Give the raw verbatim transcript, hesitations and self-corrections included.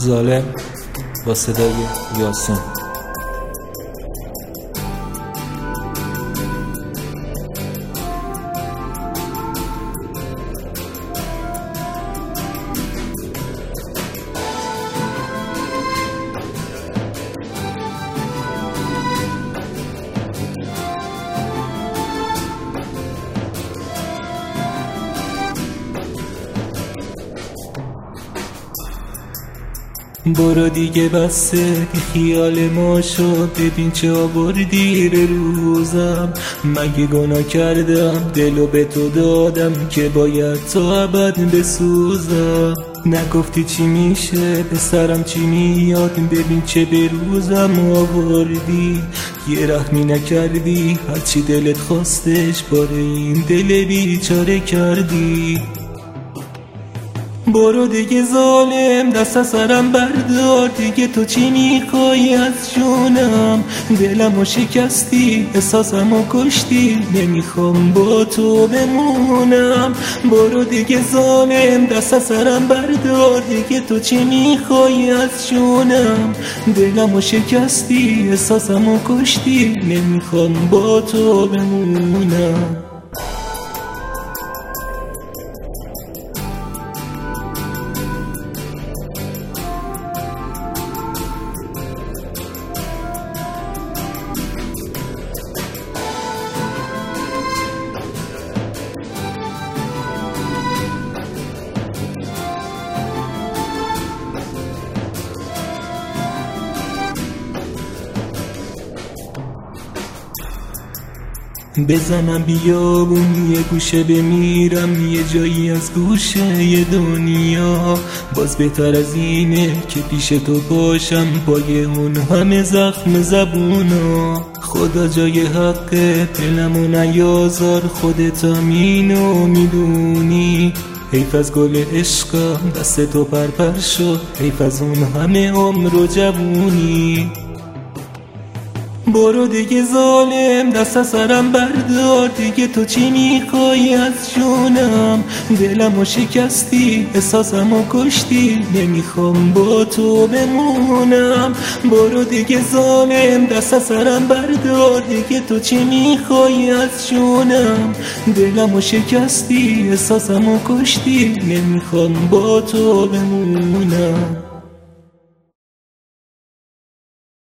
ظالم با صدای یاسین. برو دیگه بسه که خیال ما شد، ببین چه آوردی به روزم. مگه گناه کردم دلو به تو دادم که باید تا ابد بسوزم؟ نگفتی چی میشه به سرم چی میاد، ببین چه به روزم آوردی. یه رحمی نکردی هرچی دلت خواستش باره این دل بیچاره کردی. برو دیگه ظالم دست از سرم بردار، دیگه تو چی میخوای از جونم؟ دلمو شکستی احساسمو کشتی، نمیخوام با تو بمونم. برو دیگه ظالم دست از سرم بردار، دیگه تو چی میخوای از جونم؟ دلمو شکستی احساسمو کشتی، نمیخوام با تو بمونم. بزنم بیابون یه گوشه بمیرم، یه جایی از گوشه یه دنیا. باز بهتر از اینه که پیش تو باشم پای اون همه زخم زبونا. خدا جای حق دلمو نیازار، خودت همینو میدونی. حیف از گل عشقم دست تو پرپر شد، حیف از اون همه عمر و جوونی. برو دیگه ظالم دست از سرم بردار، دیگه تو چی میخوای از جونم؟ دلمو شکستی احساسمو کشتی، نمیخوام با تو بمونم. برو دیگه ظالم دست از سرم بردار، دیگه تو چی میخوای از جونم؟ دلمو شکستی احساسمو کشتی، نمیخوام با تو بمونم.